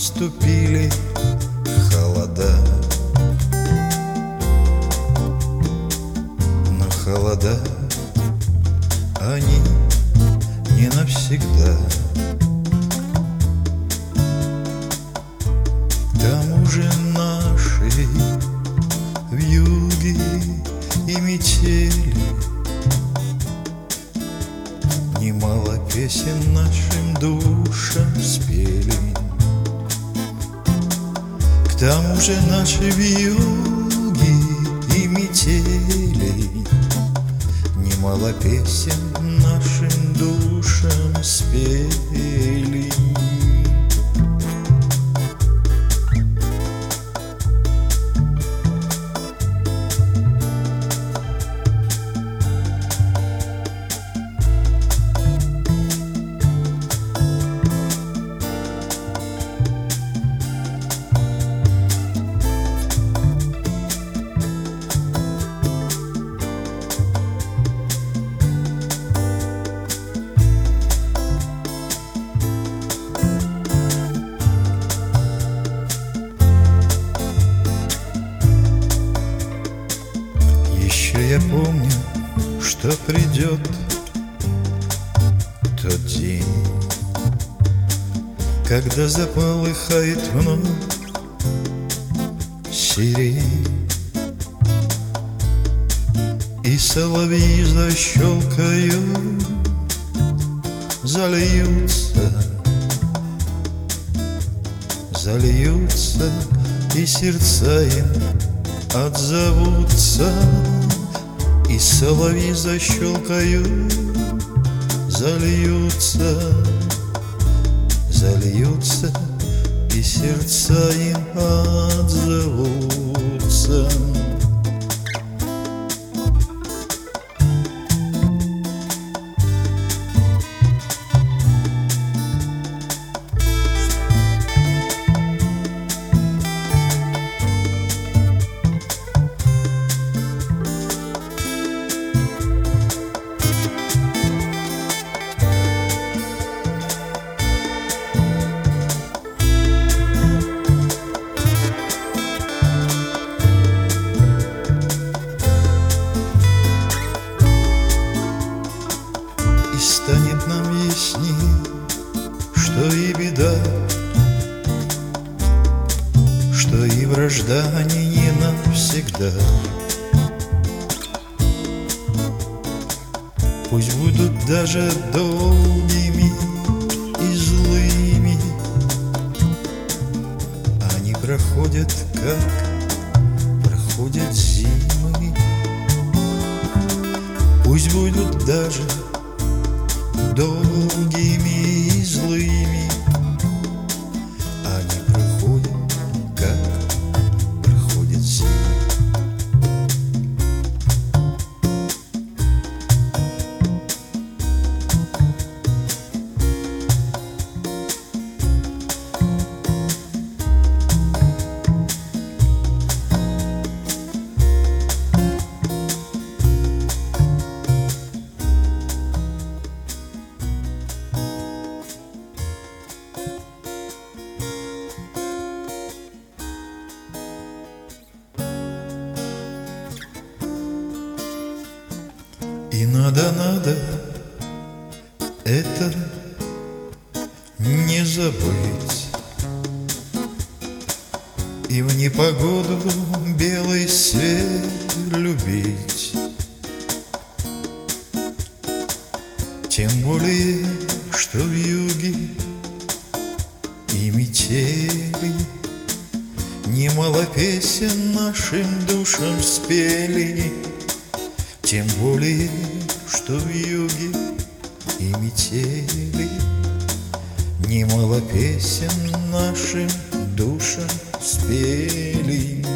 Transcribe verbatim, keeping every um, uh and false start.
наступили холода. Но холода, они не навсегда. К тому же наши вьюги и метели немало песен нашим душам спели. К тому же наши вьюги и метели немало песен нашим душам спели. Я помню, что придет тот день, когда заполыхает вновь сирень, и соловьи защелкают, зальются, зальются, и сердца им отзовутся. И соловьи защелкают, зальются, зальются, и сердца им отзовутся. Станет нам ясней, что и беда, что и вражда, они не навсегда. Пусть будут даже долгими и злыми, они проходят, как проходят зимы. Пусть будут даже долгими и злыми, они проходят, как проходят зимы. И надо, надо это не забыть, и в непогоду белый свет любить. Тем более, что вьюги и метели немало песен нашим душам спели. Тем более, что вьюги и метели немало песен нашим душам спели.